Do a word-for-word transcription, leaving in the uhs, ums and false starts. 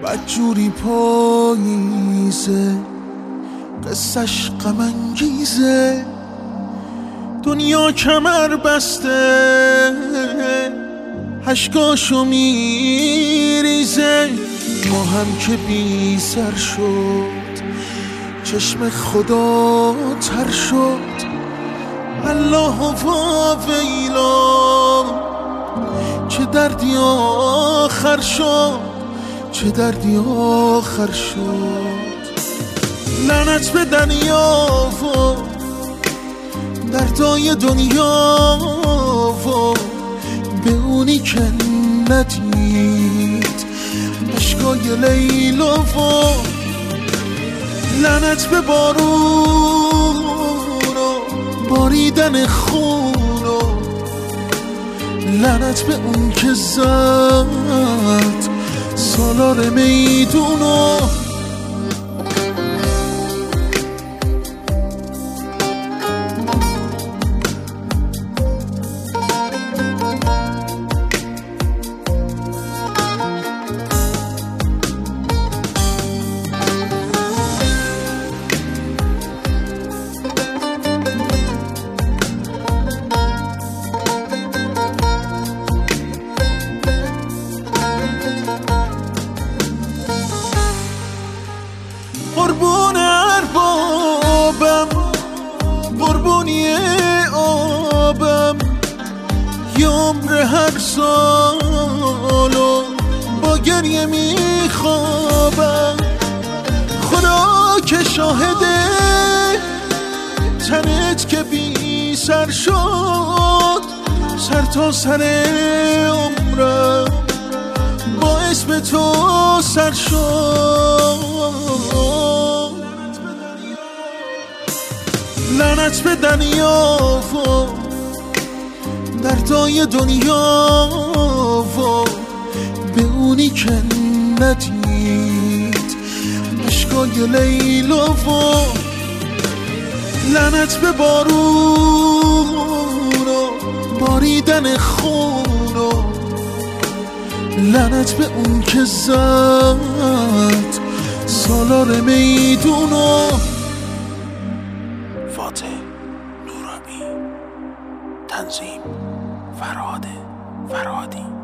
بدجوری پاییزه، قصه‌ش غم انگیزه. دنیا کمر بسته اشکاشو میریزه. ما هم که بی سر شد چشم خدا تر شد. الله و ویلا چه دردی آخر شد، چه دردی آخر شد. لعنت به دنیا و دردای دنیا و به اونی که ندید اشکای لیلا و لعنت به بارون و باریدن خون و لعنت به اون که زد سالار میدونو. قربون اربابم قربونی آبم، یه عمر هر سالو با گریه میخوابم. خدا که شاهده تنت که بی سر شد، سر تا سر عمرم با اسم تو سر شد. لعنت به دنیا و دردای دنیا و به اونی که ندید اشکای لیلا و لعنت به بارون و باریدن خون و لعنت به اون که زد سالار میدونو. فاتح نورانی، تنظیم فرهاد فرهادی.